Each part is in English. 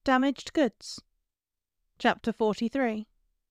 Damaged Goods. Chapter 43.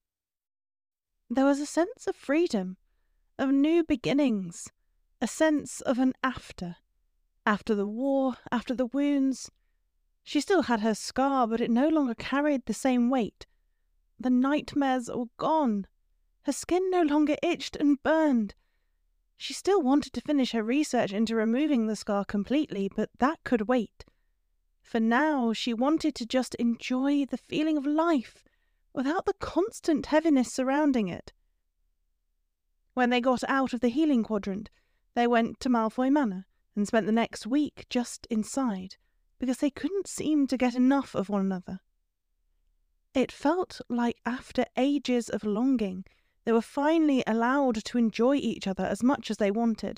There was a sense of freedom, of new beginnings, a sense of an after. After the war, after the wounds. She still had her scar, but it no longer carried the same weight. The nightmares were gone. Her skin no longer itched and burned. She still wanted to finish her research into removing the scar completely, but that could wait. For now, she wanted to just enjoy the feeling of life, without the constant heaviness surrounding it. When they got out of the healing quadrant, they went to Malfoy Manor and spent the next week just inside, because they couldn't seem to get enough of one another. It felt like after ages of longing, they were finally allowed to enjoy each other as much as they wanted.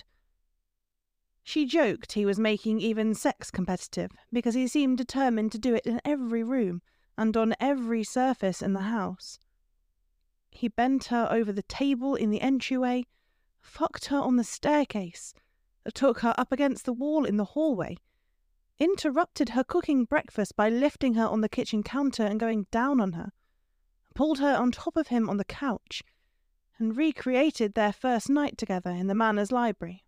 She joked he was making even sex competitive, because he seemed determined to do it in every room and on every surface in the house. He bent her over the table in the entryway, fucked her on the staircase, took her up against the wall in the hallway, interrupted her cooking breakfast by lifting her on the kitchen counter and going down on her, pulled her on top of him on the couch, and recreated their first night together in the manor's library.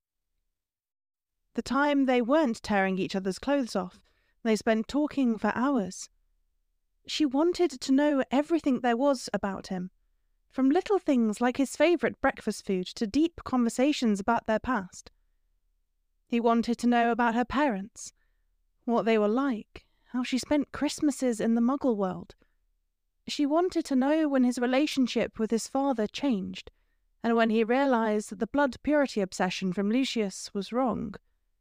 The time they weren't tearing each other's clothes off, they spent talking for hours. She wanted to know everything there was about him, from little things like his favourite breakfast food to deep conversations about their past. He wanted to know about her parents, what they were like, how she spent Christmases in the Muggle world. She wanted to know when his relationship with his father changed, and when he realised that the blood purity obsession from Lucius was wrong.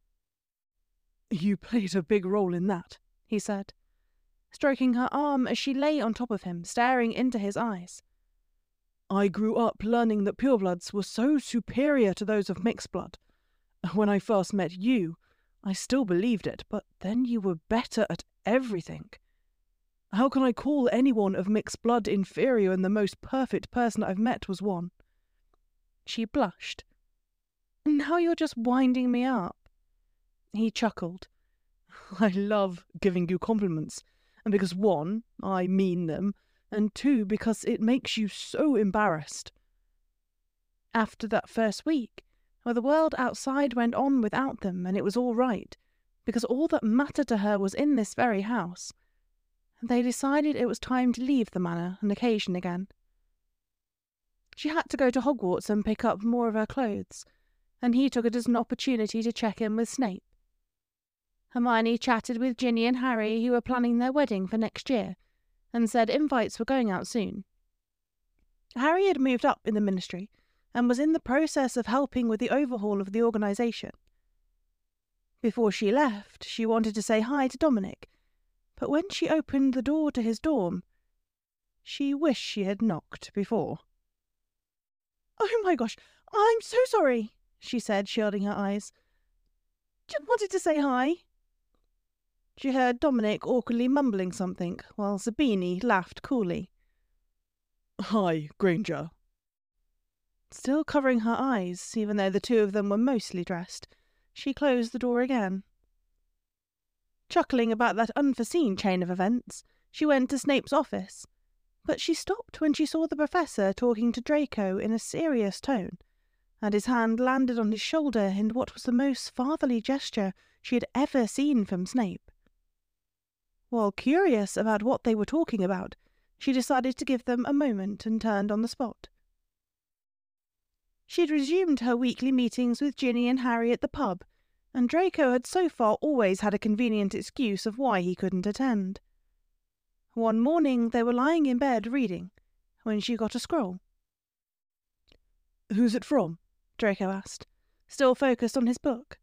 "You played a big role in that," he said, stroking her arm as she lay on top of him, staring into his eyes. "I grew up learning that purebloods were so superior to those of mixed blood. When I first met you, I still believed it, but then you were better at everything. How can I call anyone of mixed blood inferior when the most perfect person I've met was one?" She blushed. "Now you're just winding me up." He chuckled. "I love giving you compliments, and because one, I mean them, and two, because it makes you so embarrassed." After that first week, where the world outside went on without them and it was all right, because all that mattered to her was in this very house, they decided it was time to leave the manor on occasion again. She had to go to Hogwarts and pick up more of her clothes, and he took it as an opportunity to check in with Snape. Hermione chatted with Ginny and Harry, who were planning their wedding for next year, and said invites were going out soon. Harry had moved up in the ministry and was in the process of helping with the overhaul of the organisation. Before she left, she wanted to say hi to Dominic, but when she opened the door to his dorm, she wished she had knocked before. "Oh my gosh, I'm so sorry," she said, shielding her eyes. "Just wanted to say hi." She heard Dominic awkwardly mumbling something, while Zabini laughed coolly. "Hi, Granger." Still covering her eyes, even though the two of them were mostly dressed, she closed the door again. Chuckling about that unforeseen chain of events, she went to Snape's office, but she stopped when she saw the professor talking to Draco in a serious tone, and his hand landed on his shoulder in what was the most fatherly gesture she had ever seen from Snape. While curious about what they were talking about, she decided to give them a moment and turned on the spot. She had resumed her weekly meetings with Ginny and Harry at the pub, and Draco had so far always had a convenient excuse of why he couldn't attend. One morning they were lying in bed reading, when she got a scroll. "Who's it from?" Draco asked, still focused on his book.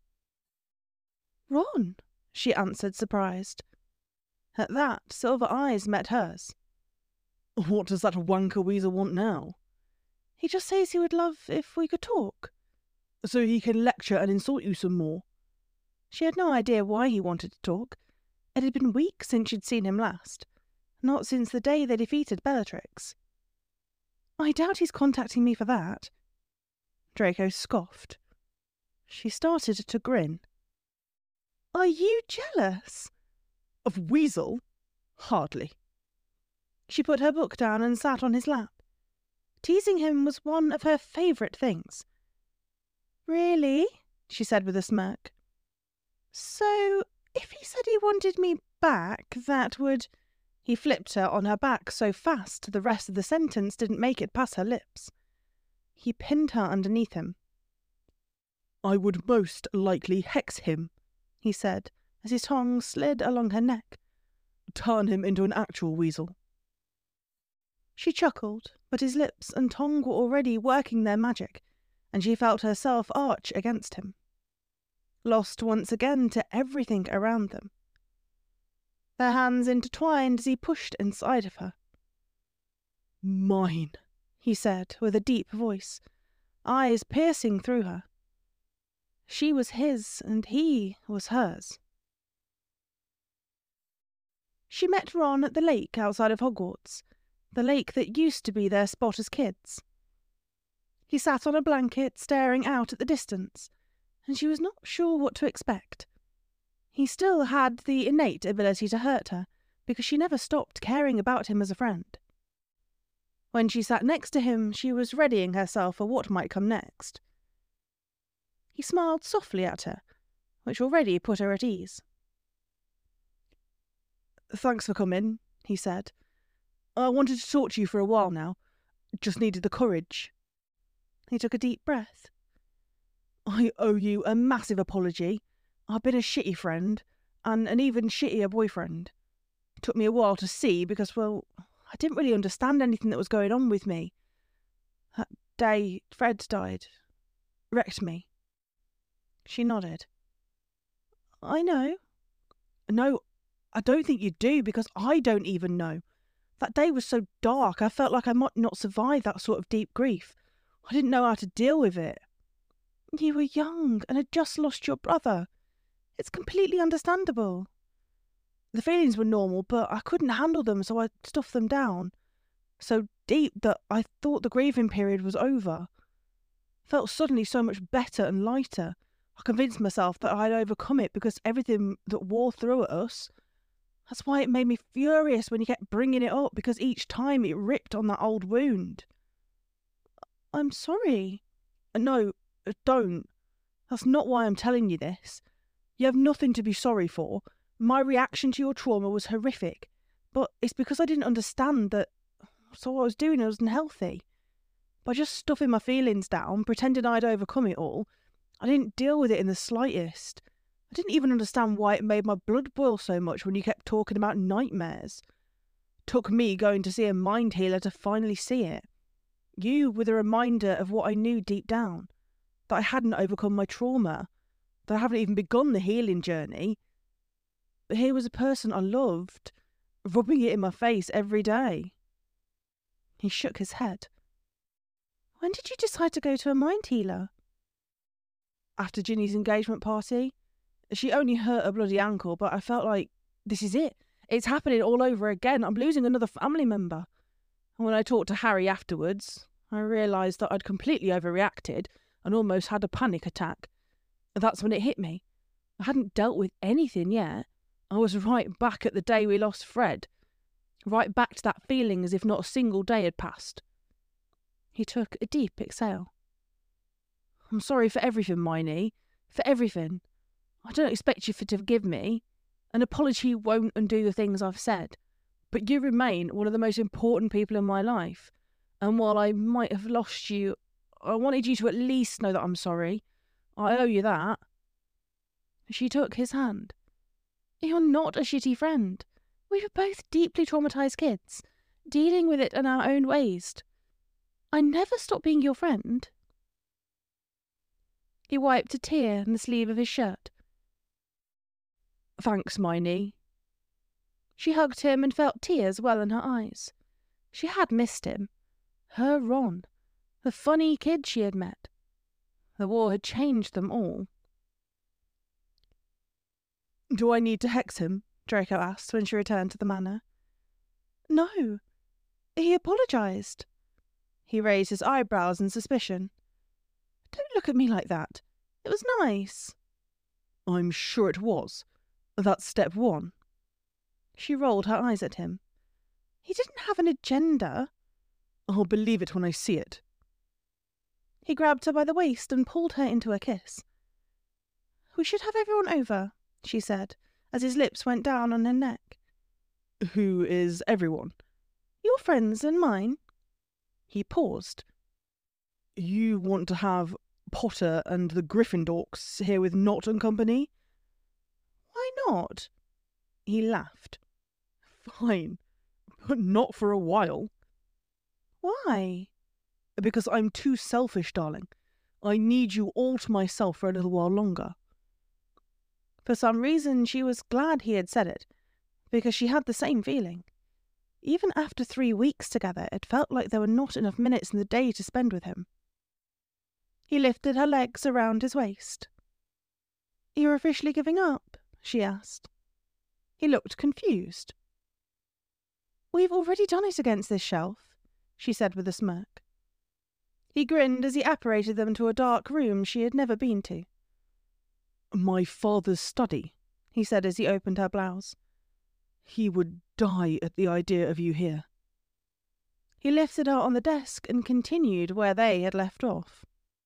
"Ron," she answered, surprised. At that, silver eyes met hers. "What does that wanker weasel want now?" "He just says he would love if we could talk." "So he can lecture and insult you some more?" She had no idea why he wanted to talk. It had been weeks since she'd seen him last. Not since the day they defeated Bellatrix. "I doubt he's contacting me for that." Draco scoffed. She started to grin. "Are you jealous?" "Of Weasel? Hardly. She put her book down and sat on his lap. Teasing him was one of her favourite things. Really? She said with a smirk. So, if he said he wanted me back, that would... He flipped her on her back so fast the rest of the sentence didn't make it past her lips. He pinned her underneath him. I would most likely hex him, he said, as his tongue slid along her neck. Turn him into an actual weasel. She chuckled, but his lips and tongue were already working their magic, and she felt herself arch against him, lost once again to everything around them. Their hands intertwined as he pushed inside of her. Mine, he said with a deep voice, eyes piercing through her. She was his, and he was hers. She met Ron at the lake outside of Hogwarts, the lake that used to be their spot as kids. He sat on a blanket staring out at the distance, and she was not sure what to expect. He still had the innate ability to hurt her, because she never stopped caring about him as a friend. When she sat next to him, she was readying herself for what might come next. He smiled softly at her, which already put her at ease. Thanks for coming, he said. I wanted to talk to you for a while now. Just needed the courage. He took a deep breath. I owe you a massive apology. I've been a shitty friend, and an even shittier boyfriend. It took me a while to see because, well, I didn't really understand anything that was going on with me. That day Fred died. Wrecked me. She nodded. I know. No, I don't think you do, because I don't even know. That day was so dark, I felt like I might not survive that sort of deep grief. I didn't know how to deal with it. You were young and had just lost your brother. It's completely understandable. The feelings were normal, but I couldn't handle them, so I stuffed them down. So deep that I thought the grieving period was over. Felt suddenly so much better and lighter. I convinced myself that I'd overcome it because everything that wore through at us. That's why it made me furious when you kept bringing it up, because each time it ripped on that old wound. I'm sorry. No, don't. That's not why I'm telling you this. You have nothing to be sorry for. My reaction to your trauma was horrific, but it's because I didn't understand that, so what I was doing was unhealthy. By just stuffing my feelings down, pretending I'd overcome it all, I didn't deal with it in the slightest. I didn't even understand why it made my blood boil so much when you kept talking about nightmares. Took me going to see a mind healer to finally see it. You were the reminder of what I knew deep down, that I hadn't overcome my trauma, that I haven't even begun the healing journey. But here was a person I loved, rubbing it in my face every day. He shook his head. When did you decide to go to a mind healer? After Ginny's engagement party. She only hurt her bloody ankle, but I felt like, this is it. It's happening all over again. I'm losing another family member. And when I talked to Harry afterwards, I realised that I'd completely overreacted and almost had a panic attack. That's when it hit me. I hadn't dealt with anything yet. I was right back at the day we lost Fred. Right back to that feeling as if not a single day had passed. He took a deep exhale. I'm sorry for everything, Miney. For everything. I don't expect you to forgive me. An apology won't undo the things I've said. But you remain one of the most important people in my life. And while I might have lost you, I wanted you to at least know that I'm sorry. I owe you that. She took his hand. You're not a shitty friend. We were both deeply traumatised kids, dealing with it in our own ways. I never stopped being your friend. He wiped a tear on the sleeve of his shirt. Thanks, Miney. She hugged him and felt tears well in her eyes. She had missed him. Her Ron. The funny kid she had met. The war had changed them all. Do I need to hex him? Draco asked when she returned to the manor. No. He apologised. He raised his eyebrows in suspicion. Don't look at me like that. It was nice. I'm sure it was. That's step one. She rolled her eyes at him. He didn't have an agenda. I'll believe it when I see it. He grabbed her by the waist and pulled her into a kiss. We should have everyone over, she said, as his lips went down on her neck. Who is everyone? Your friends and mine. He paused. You want to have Potter and the Gryffindors here with Nott and company? Why not? He laughed. Fine, but not for a while. Why? Because I'm too selfish, darling. I need you all to myself for a little while longer. For some reason, she was glad he had said it, because she had the same feeling. Even after 3 weeks together, it felt like there were not enough minutes in the day to spend with him. He lifted her legs around his waist. You're officially giving up? She asked. He looked confused. We've already done it against this shelf, she said with a smirk. He grinned as he apparated them to a dark room she had never been to. My father's study, he said as he opened her blouse. He would die at the idea of you here. He lifted her on the desk and continued where they had left off.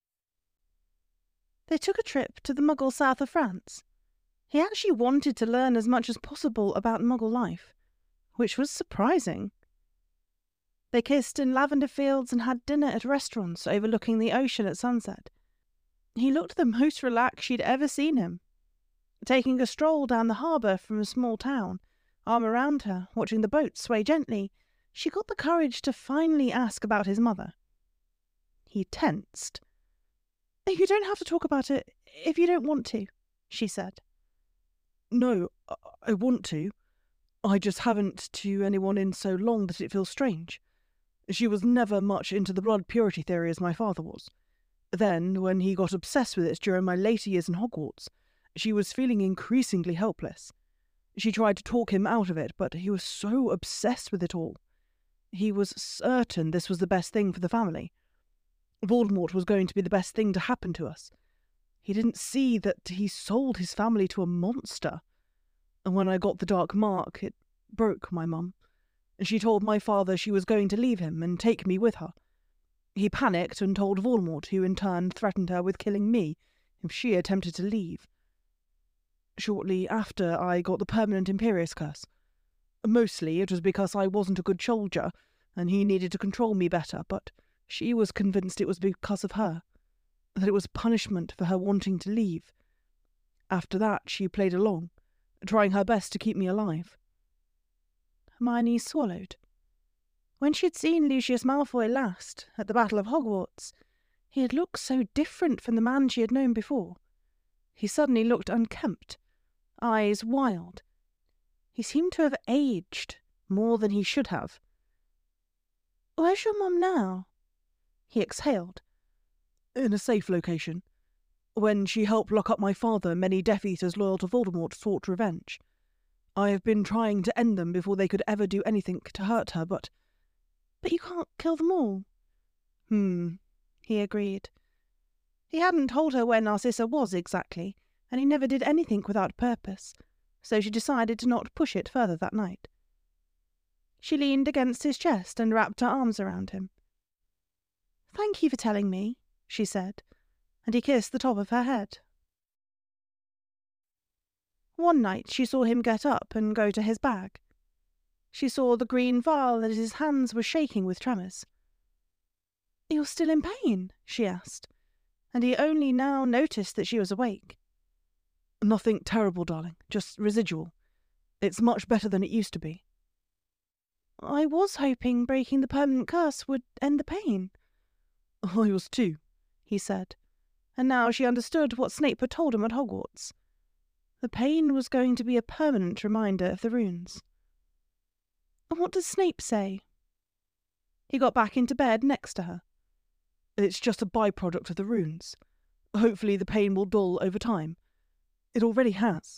They took a trip to the Muggle south of France. He actually wanted to learn as much as possible about Muggle life, which was surprising. They kissed in lavender fields and had dinner at restaurants overlooking the ocean at sunset. He looked the most relaxed she'd ever seen him. Taking a stroll down the harbour from a small town, arm around her, watching the boat sway gently, she got the courage to finally ask about his mother. He tensed. You don't have to talk about it if you don't want to, she said. No, I want to. I just haven't to anyone in so long that it feels strange. She was never much into the blood purity theory as my father was. Then, when he got obsessed with it during my later years in Hogwarts, she was feeling increasingly helpless. She tried to talk him out of it, but he was so obsessed with it all. He was certain this was the best thing for the family. Voldemort was going to be the best thing to happen to us. He didn't see that he sold his family to a monster. And when I got the dark mark, it broke my mum. She told my father she was going to leave him and take me with her. He panicked and told Voldemort, who in turn threatened her with killing me if she attempted to leave. Shortly after, I got the permanent Imperius curse. Mostly it was because I wasn't a good soldier, and he needed to control me better, but she was convinced it was because of her, that it was punishment for her wanting to leave. After that, she played along, trying her best to keep me alive. Hermione swallowed. When she had seen Lucius Malfoy last, at the Battle of Hogwarts, he had looked so different from the man she had known before. He suddenly looked unkempt, eyes wild. He seemed to have aged more than he should have. Where's your mum now? He exhaled. In a safe location. When she helped lock up my father, many Death Eaters loyal to Voldemort sought revenge. I have been trying to end them before they could ever do anything to hurt her, but... But you can't kill them all. He agreed. He hadn't told her where Narcissa was exactly, and he never did anything without purpose, so she decided to not push it further that night. She leaned against his chest and wrapped her arms around him. Thank you for telling me, she said, and he kissed the top of her head. One night she saw him get up and go to his bag. She saw the green vial that his hands were shaking with tremors. You're still in pain? She asked, and he only now noticed that she was awake. Nothing terrible, darling, just residual. It's much better than it used to be. I was hoping breaking the permanent curse would end the pain. I was too, he said, and now she understood what Snape had told him at Hogwarts. The pain was going to be a permanent reminder of the runes. What does Snape say? He got back into bed next to her. It's just a byproduct of the runes. Hopefully the pain will dull over time. It already has.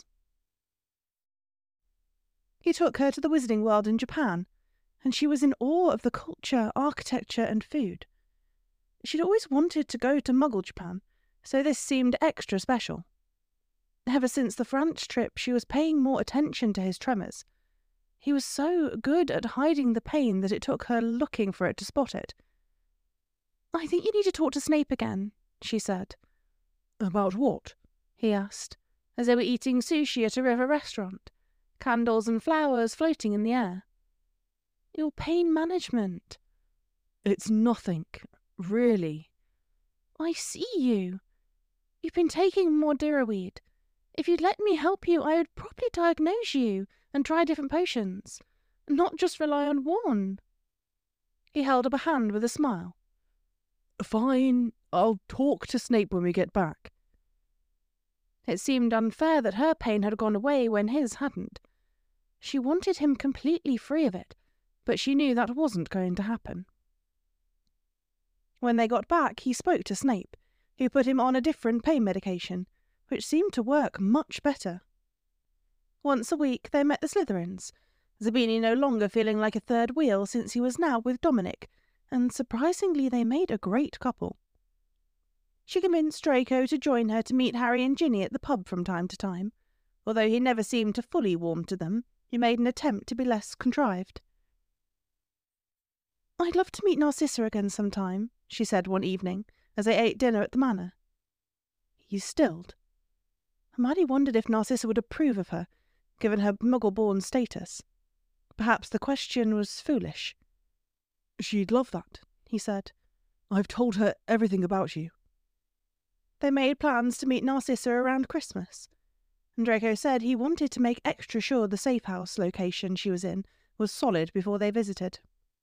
He took her to the Wizarding World in Japan, and she was in awe of the culture, architecture, and food. She'd always wanted to go to Muggle Japan, so this seemed extra special. Ever since the France trip, she was paying more attention to his tremors. He was so good at hiding the pain that it took her looking for it to spot it. "I think you need to talk to Snape again," she said. About what? He asked, as they were eating sushi at a river restaurant, candles and flowers floating in the air. "Your pain management." It's nothing, really. "I see you. You've been taking Madeira weed. If you'd let me help you, I would properly diagnose you and try different potions, not just rely on one." He held up a hand with a smile. Fine, I'll talk to Snape when we get back. It seemed unfair that her pain had gone away when his hadn't. She wanted him completely free of it, but she knew that wasn't going to happen. When they got back, he spoke to Snape, who put him on a different pain medication, which seemed to work much better. Once a week they met the Slytherins, Zabini no longer feeling like a third wheel since he was now with Dominic, and surprisingly they made a great couple. She convinced Draco to join her to meet Harry and Ginny at the pub from time to time. Although he never seemed to fully warm to them, he made an attempt to be less contrived. "I'd love to meet Narcissa again sometime," she said one evening, as they ate dinner at the manor. He stilled. Hermione wondered if Narcissa would approve of her, given her Muggle-born status. Perhaps the question was foolish. She'd love that, he said. I've told her everything about you. They made plans to meet Narcissa around Christmas, and Draco said he wanted to make extra sure the safe house location she was in was solid before they visited.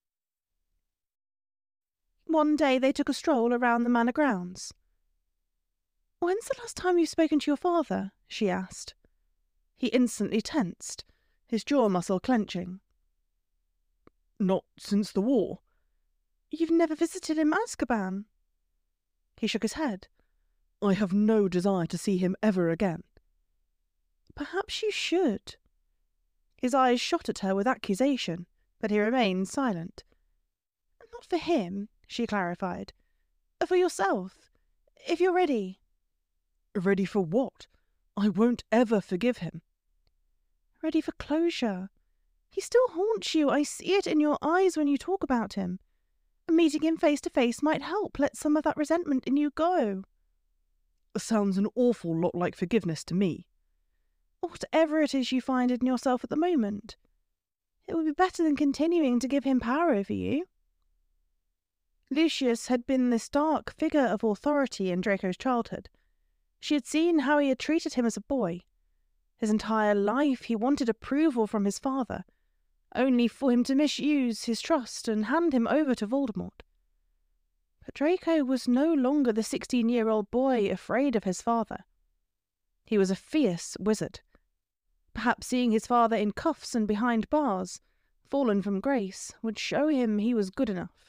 One day they took a stroll around the manor grounds. "When's the last time you've spoken to your father?" she asked. He instantly tensed, his jaw muscle clenching. "Not since the war." "You've never visited him Azkaban?" He shook his head. "I have no desire to see him ever again." "Perhaps you should." His eyes shot at her with accusation, but he remained silent. "Not for him," she clarified. "For yourself, if you're ready." "Ready for what? I won't ever forgive him." "Ready for closure. He still haunts you. I see it in your eyes when you talk about him. Meeting him face to face might help let some of that resentment in you go." Sounds an awful lot like forgiveness to me. "Whatever it is you find in yourself at the moment. It would be better than continuing to give him power over you." Lucius had been this dark figure of authority in Draco's childhood. She had seen how he had treated him as a boy. His entire life he wanted approval from his father, only for him to misuse his trust and hand him over to Voldemort. But Draco was no longer the 16-year-old boy afraid of his father. He was a fierce wizard. Perhaps seeing his father in cuffs and behind bars, fallen from grace, would show him he was good enough.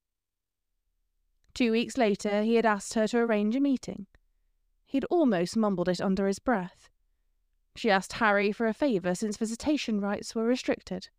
2 weeks later he had asked her to arrange a meeting. He'd almost mumbled it under his breath. She asked Harry for a favour since visitation rights were restricted.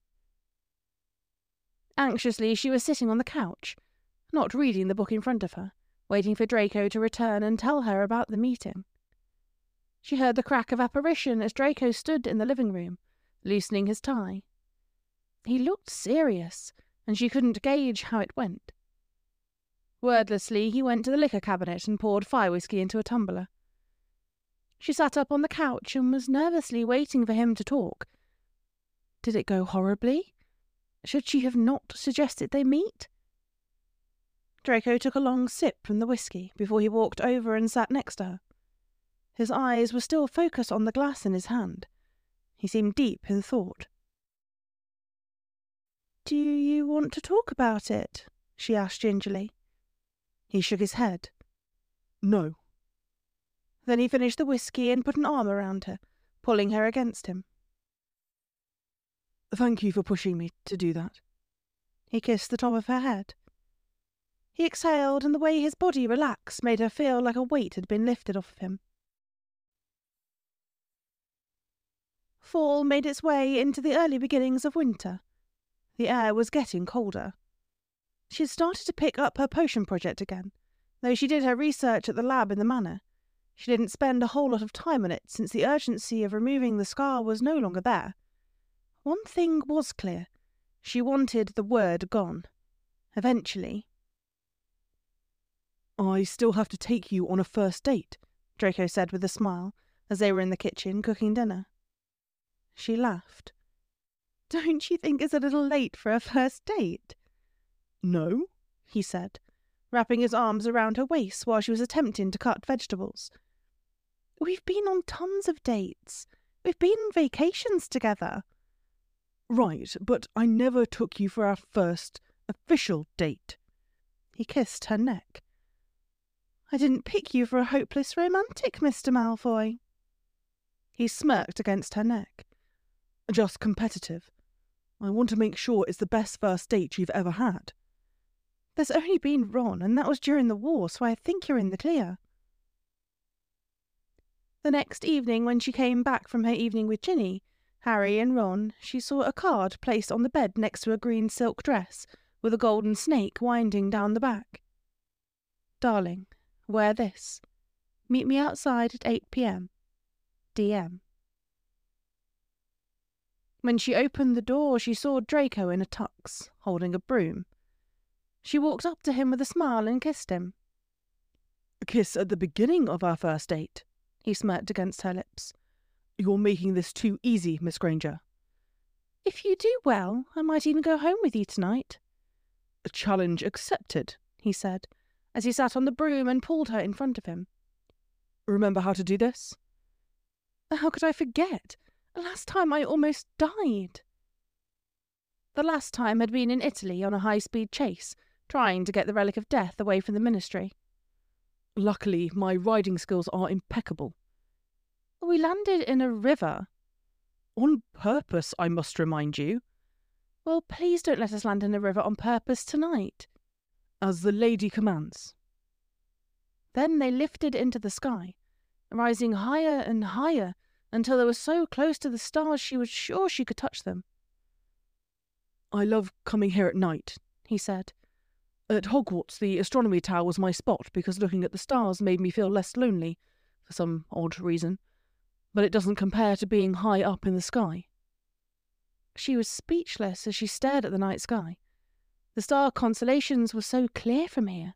Anxiously she was sitting on the couch, not reading the book in front of her, waiting for Draco to return and tell her about the meeting. She heard the crack of apparition as Draco stood in the living room, loosening his tie. He looked serious, and she couldn't gauge how it went. Wordlessly, he went to the liquor cabinet and poured fire whiskey into a tumbler. She sat up on the couch and was nervously waiting for him to talk. Did it go horribly? Should she have not suggested they meet? Draco took a long sip from the whiskey before he walked over and sat next to her. His eyes were still focused on the glass in his hand. He seemed deep in thought. "Do you want to talk about it?" she asked gingerly. He shook his head. "No." Then he finished the whiskey and put an arm around her, pulling her against him. "Thank you for pushing me to do that." He kissed the top of her head. He exhaled, and the way his body relaxed made her feel like a weight had been lifted off of him. Fall made its way into the early beginnings of winter. The air was getting colder. She had started to pick up her potion project again, though she did her research at the lab in the manor. She didn't spend a whole lot of time on it since the urgency of removing the scar was no longer there. One thing was clear. She wanted the word gone. Eventually. I still have to take you on a first date, Draco said with a smile as they were in the kitchen cooking dinner. She laughed. Don't you think it's a little late for a first date? No, he said, wrapping his arms around her waist while she was attempting to cut vegetables. We've been on tons of dates. We've been on vacations together. Right, but I never took you for our first official date. He kissed her neck. I didn't pick you for a hopeless romantic, Mr. Malfoy. He smirked against her neck. Just competitive. I want to make sure it's the best first date you've ever had. There's only been Ron, and that was during the war, so I think you're in the clear. The next evening, when she came back from her evening with Ginny, Harry and Ron, she saw a card placed on the bed next to a green silk dress with a golden snake winding down the back. Darling, wear this. Meet me outside at 8 p.m. DM. When she opened the door, she saw Draco in a tux, holding a broom. She walked up to him with a smile and kissed him. A kiss at the beginning of our first date, he smirked against her lips. You're making this too easy, Miss Granger. If you do well, I might even go home with you tonight. A challenge accepted, he said, as he sat on the broom and pulled her in front of him. Remember how to do this? How could I forget? Last time I almost died. The last time had been in Italy on a high-speed chase, trying to get the Relic of Death away from the Ministry. Luckily, my riding skills are impeccable. We landed in a river. On purpose, I must remind you. Well, please don't let us land in a river on purpose tonight. As the lady commands. Then they lifted into the sky, rising higher and higher until they were so close to the stars she was sure she could touch them. I love coming here at night, he said. At Hogwarts, the astronomy tower was my spot because looking at the stars made me feel less lonely, for some odd reason. But it doesn't compare to being high up in the sky. She was speechless as she stared at the night sky. The star constellations were so clear from here.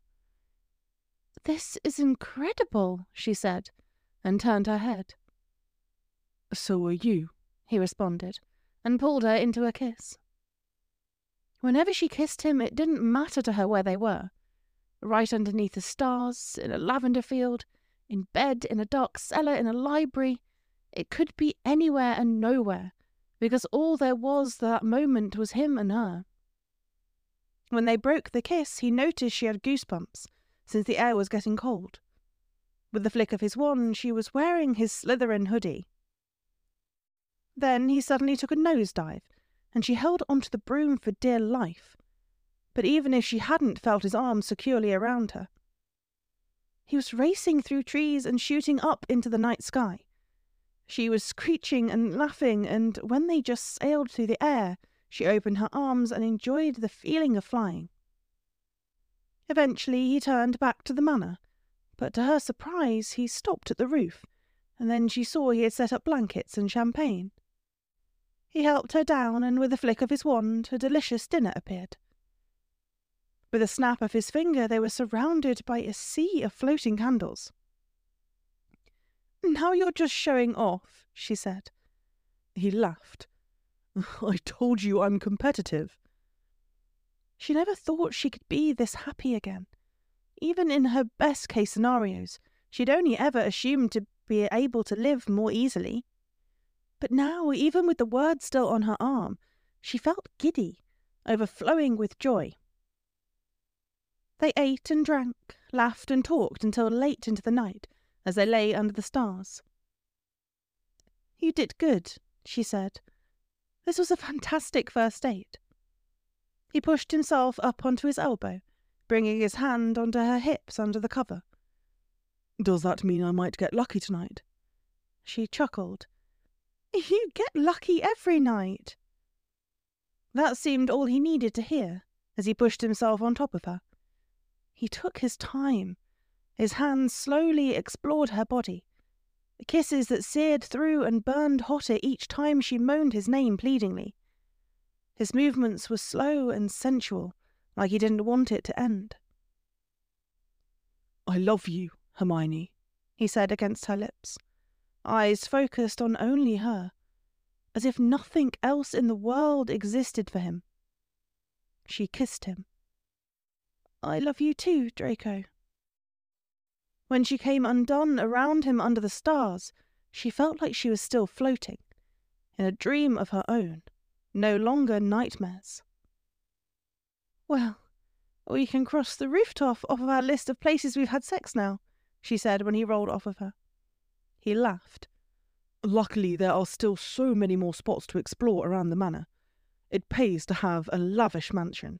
This is incredible, she said, and turned her head. So are you, he responded, and pulled her into a kiss. Whenever she kissed him, it didn't matter to her where they were. Right underneath the stars, in a lavender field, in bed, in a dark cellar, in a library. It could be anywhere and nowhere, because all there was that moment was him and her. When they broke the kiss, he noticed she had goosebumps, since the air was getting cold. With the flick of his wand, she was wearing his Slytherin hoodie. Then he suddenly took a nosedive, and she held onto the broom for dear life. But even if she hadn't felt his arms securely around her. He was racing through trees and shooting up into the night sky. She was screeching and laughing, and when they just sailed through the air, she opened her arms and enjoyed the feeling of flying. Eventually he turned back to the manor, but to her surprise he stopped at the roof, and then she saw he had set up blankets and champagne. He helped her down, and with a flick of his wand, a delicious dinner appeared. With a snap of his finger, they were surrounded by a sea of floating candles. "Now you're just showing off," she said. He laughed. I told you I'm competitive. She never thought she could be this happy again. Even in her best-case scenarios, she'd only ever assumed to be able to live more easily. But now, even with the word still on her arm, she felt giddy, overflowing with joy. They ate and drank, laughed and talked until late into the night, as they lay under the stars. "You did good," she said. "This was a fantastic first date." He pushed himself up onto his elbow, bringing his hand onto her hips under the cover. "Does that mean I might get lucky tonight?" She chuckled. "You get lucky every night." That seemed all he needed to hear, as he pushed himself on top of her. He took his time. His hands slowly explored her body, kisses that seared through and burned hotter each time she moaned his name pleadingly. His movements were slow and sensual, like he didn't want it to end. "I love you, Hermione," he said against her lips, eyes focused on only her, as if nothing else in the world existed for him. She kissed him. "I love you too, Draco." When she came undone around him under the stars, she felt like she was still floating, in a dream of her own, no longer nightmares. "Well, we can cross the rooftop off of our list of places we've had sex now," she said when he rolled off of her. He laughed. "Luckily, there are still so many more spots to explore around the manor. It pays to have a lavish mansion."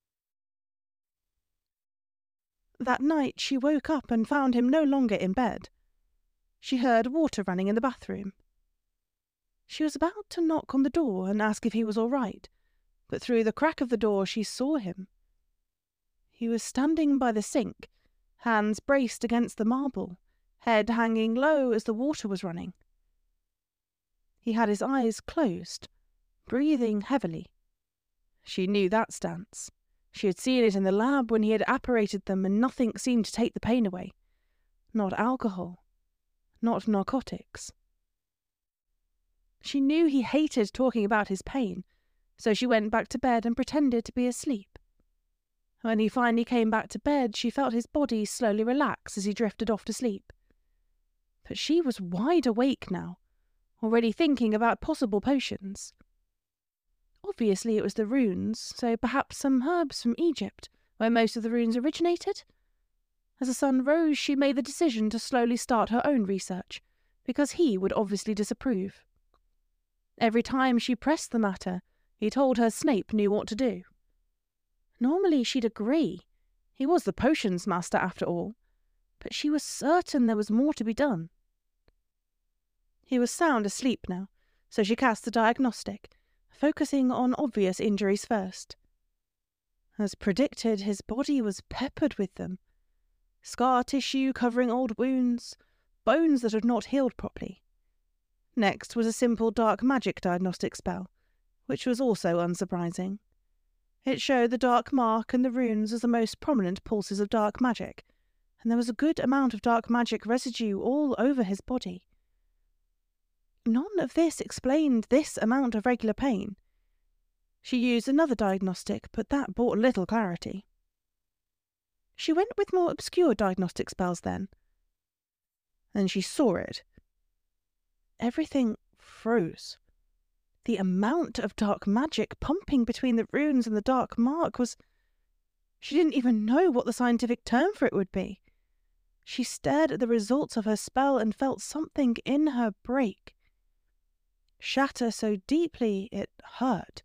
That night she woke up and found him no longer in bed. She heard water running in the bathroom. She was about to knock on the door and ask if he was all right, but through the crack of the door she saw him. He was standing by the sink, hands braced against the marble, head hanging low as the water was running. He had his eyes closed, breathing heavily. She knew that stance. She had seen it in the lab when he had apparated them and nothing seemed to take the pain away. Not alcohol. Not narcotics. She knew he hated talking about his pain, so she went back to bed and pretended to be asleep. When he finally came back to bed, she felt his body slowly relax as he drifted off to sleep. But she was wide awake now, already thinking about possible potions. Obviously it was the runes, so perhaps some herbs from Egypt, where most of the runes originated? As the sun rose, she made the decision to slowly start her own research, because he would obviously disapprove. Every time she pressed the matter, he told her Snape knew what to do. Normally she'd agree. He was the potions master after all, but she was certain there was more to be done. He was sound asleep now, so she cast the diagnostic, focusing on obvious injuries first. As predicted, his body was peppered with them. Scar tissue covering old wounds, bones that had not healed properly. Next was a simple dark magic diagnostic spell, which was also unsurprising. It showed the dark mark and the runes as the most prominent pulses of dark magic, and there was a good amount of dark magic residue all over his body. None of this explained this amount of regular pain. She used another diagnostic, but that brought little clarity. She went with more obscure diagnostic spells then. Then she saw it. Everything froze. The amount of dark magic pumping between the runes and the dark mark was... She didn't even know what the scientific term for it would be. She stared at the results of her spell and felt something in her break. Shatter so deeply it hurt.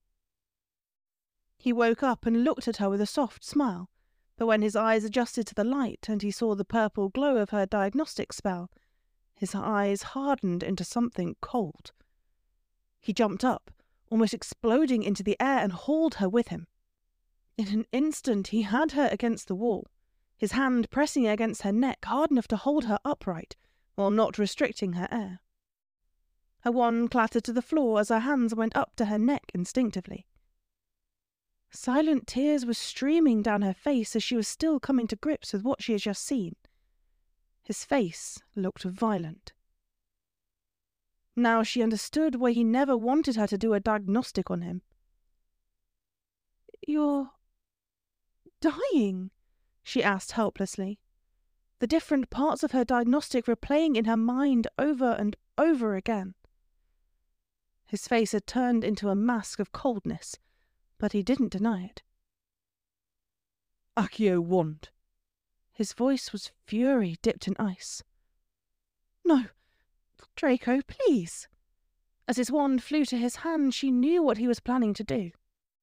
He woke up and looked at her with a soft smile, but when his eyes adjusted to the light and he saw the purple glow of her diagnostic spell, his eyes hardened into something cold. He jumped up, almost exploding into the air, and hauled her with him. In an instant he had her against the wall, his hand pressing against her neck hard enough to hold her upright, while not restricting her air. Her wand clattered to the floor as her hands went up to her neck instinctively. Silent tears were streaming down her face as she was still coming to grips with what she had just seen. His face looked violent. Now she understood why he never wanted her to do a diagnostic on him. "You're dying?" she asked helplessly. The different parts of her diagnostic were playing in her mind over and over again. His face had turned into a mask of coldness, but he didn't deny it. "Accio wand." His voice was fury dipped in ice. "No, Draco, please." As his wand flew to his hand, she knew what he was planning to do.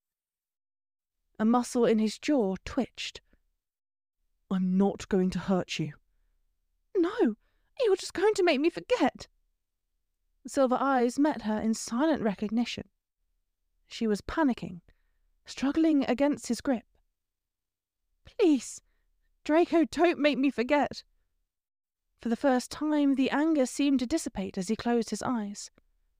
A muscle in his jaw twitched. "I'm not going to hurt you." "No, you're just going to make me forget." Silver eyes met her in silent recognition. She was panicking, struggling against his grip. "Please, Draco, don't make me forget." For the first time, the anger seemed to dissipate as he closed his eyes.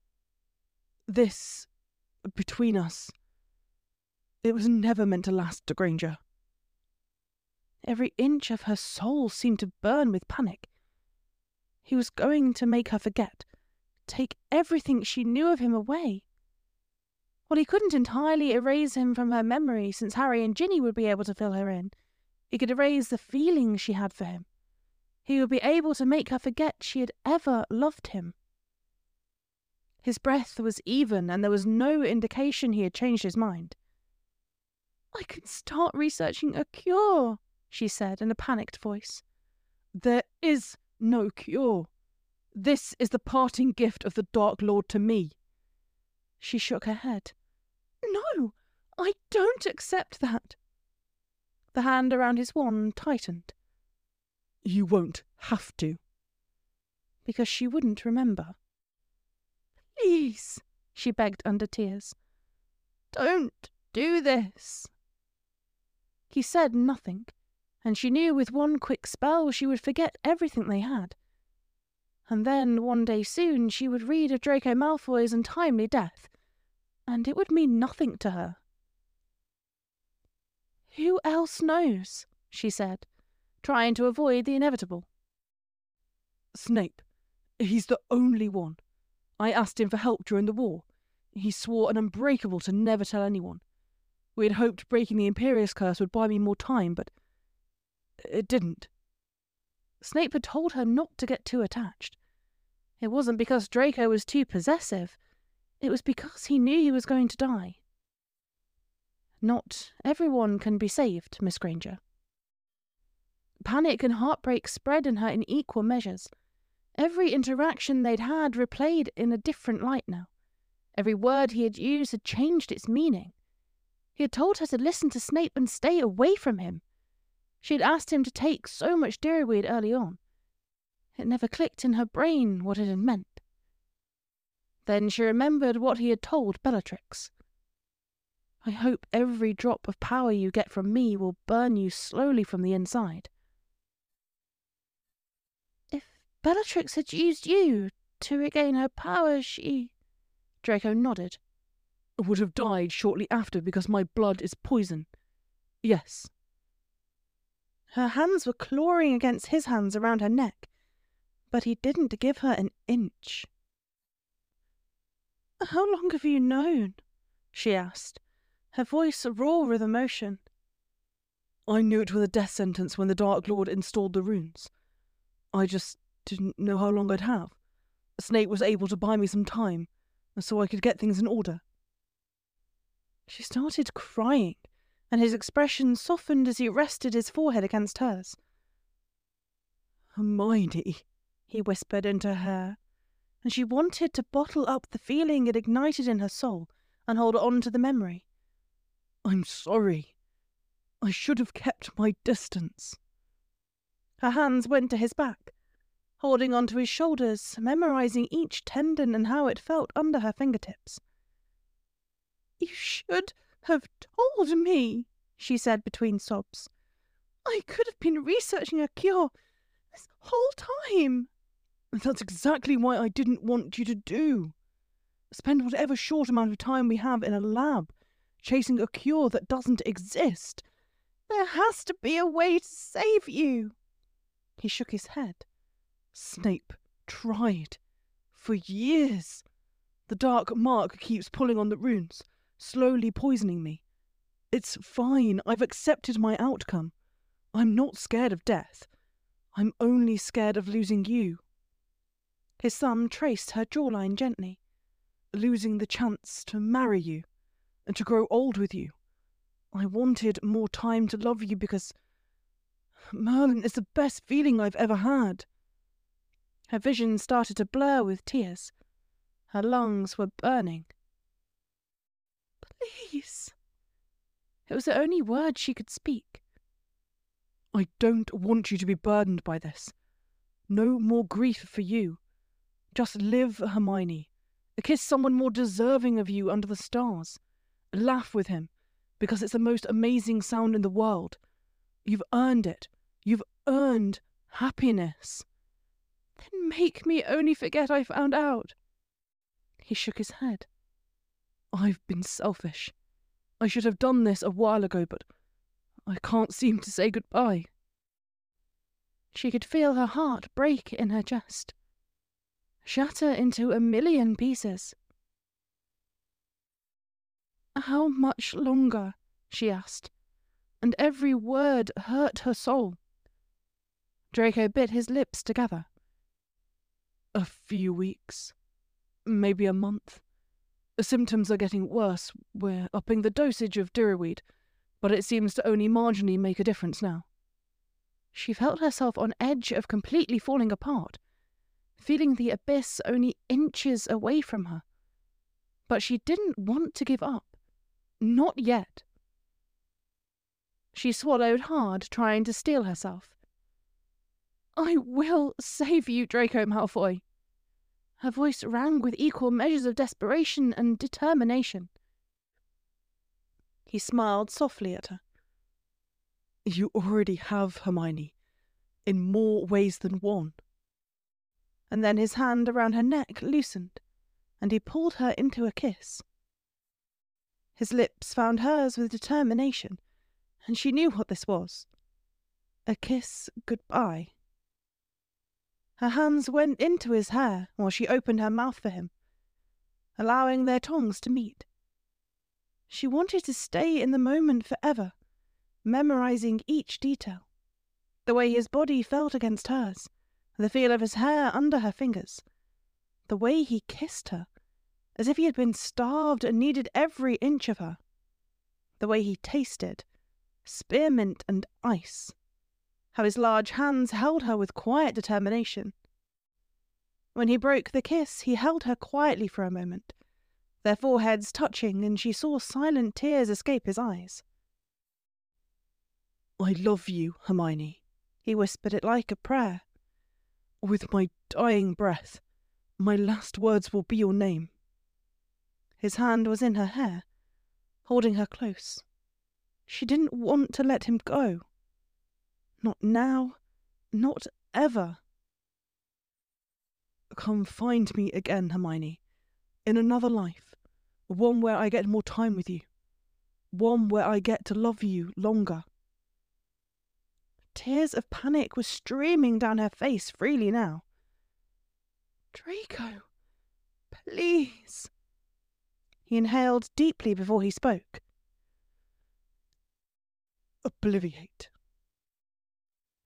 This, between us, it was never meant to last, Granger. Every inch of her soul seemed to burn with panic. He was going to make her forget, take everything she knew of him away. While he couldn't entirely erase him from her memory, since Harry and Ginny would be able to fill her in, he could erase the feelings she had for him. He would be able to make her forget she had ever loved him. His breath was even, and there was no indication he had changed his mind. "I can start researching a cure," she said in a panicked voice. "There is no cure. This is the parting gift of the Dark Lord to me." She shook her head. "No, I don't accept that." The hand around his wand tightened. "You won't have to." Because she wouldn't remember. "Please," she begged under tears. "Don't do this." He said nothing, and she knew with one quick spell she would forget everything they had. And then, one day soon, she would read of Draco Malfoy's untimely death, and it would mean nothing to her. "Who else knows?" she said, trying to avoid the inevitable. "Snape. He's the only one. I asked him for help during the war. He swore an unbreakable to never tell anyone. We had hoped breaking the Imperius Curse would buy me more time, but it didn't." Snape had told her not to get too attached. It wasn't because Draco was too possessive. It was because he knew he was going to die. Not everyone can be saved, Miss Granger. Panic and heartbreak spread in her in equal measures. Every interaction they'd had replayed in a different light now. Every word he had used had changed its meaning. He had told her to listen to Snape and stay away from him. She had asked him to take so much diraweed early on. It never clicked in her brain what it had meant. Then she remembered what he had told Bellatrix. "I hope every drop of power you get from me will burn you slowly from the inside." "If Bellatrix had used you to regain her power, she..." Draco nodded. "Would have died shortly after because my blood is poison. Yes." Her hands were clawing against his hands around her neck, but he didn't give her an inch. "How long have you known?" she asked, her voice raw with emotion. "I knew it was a death sentence when the Dark Lord installed the runes. I just didn't know how long I'd have. Snape was able to buy me some time, so I could get things in order." She started crying, and his expression softened as he rested his forehead against hers. "Hermione," he whispered into her, and she wanted to bottle up the feeling it ignited in her soul and hold on to the memory. "I'm sorry. I should have kept my distance." Her hands went to his back, holding onto his shoulders, memorizing each tendon and how it felt under her fingertips. "You should have told me," she said between sobs. "I could have been researching a cure this whole time." "That's exactly why I didn't want you to do. Spend whatever short amount of time we have in a lab, chasing a cure that doesn't exist." "There has to be a way to save you." He shook his head. "Snape tried. For years. The dark mark keeps pulling on the runes, slowly poisoning me. It's fine. I've accepted my outcome. I'm not scared of death. I'm only scared of losing you." His thumb traced her jawline gently. "Losing the chance to marry you and to grow old with you. I wanted more time to love you because Merlin is the best feeling I've ever had." Her vision started to blur with tears. Her lungs were burning. "Please." It was the only word she could speak. "I don't want you to be burdened by this. No more grief for you. Just live, Hermione. Kiss someone more deserving of you under the stars. Laugh with him, because it's the most amazing sound in the world. You've earned it. You've earned happiness." Then make me only forget I found out. He shook his head. I've been selfish. I should have done this a while ago, but I can't seem to say goodbye. She could feel her heart break in her chest, shatter into a million pieces. How much longer? She asked, and every word hurt her soul. Draco bit his lips together. A few weeks. Maybe a month. The symptoms are getting worse. We're upping the dosage of Diraweed, but it seems to only marginally make a difference now. She felt herself on edge of completely falling apart, feeling the abyss only inches away from her. But she didn't want to give up. Not yet. She swallowed hard, trying to steel herself. I will save you, Draco Malfoy. Her voice rang with equal measures of desperation and determination. He smiled softly at her. You already have, Hermione, in more ways than one. And then his hand around her neck loosened, and he pulled her into a kiss. His lips found hers with determination, and she knew what this was. A kiss goodbye. Her hands went into his hair while she opened her mouth for him, allowing their tongues to meet. She wanted to stay in the moment forever, memorizing each detail. The way his body felt against hers, the feel of his hair under her fingers, the way he kissed her, as if he had been starved and needed every inch of her, the way he tasted, spearmint and ice, how his large hands held her with quiet determination. When he broke the kiss, he held her quietly for a moment, their foreheads touching, and she saw silent tears escape his eyes. I love you, Hermione. He whispered it like a prayer. With my dying breath, my last words will be your name. His hand was in her hair, holding her close. She didn't want to let him go. Not now, not ever. Come find me again, Hermione, in another life, one where I get more time with you, one where I get to love you longer. Tears of panic were streaming down her face freely now. Draco, please. He inhaled deeply before he spoke. Obliviate.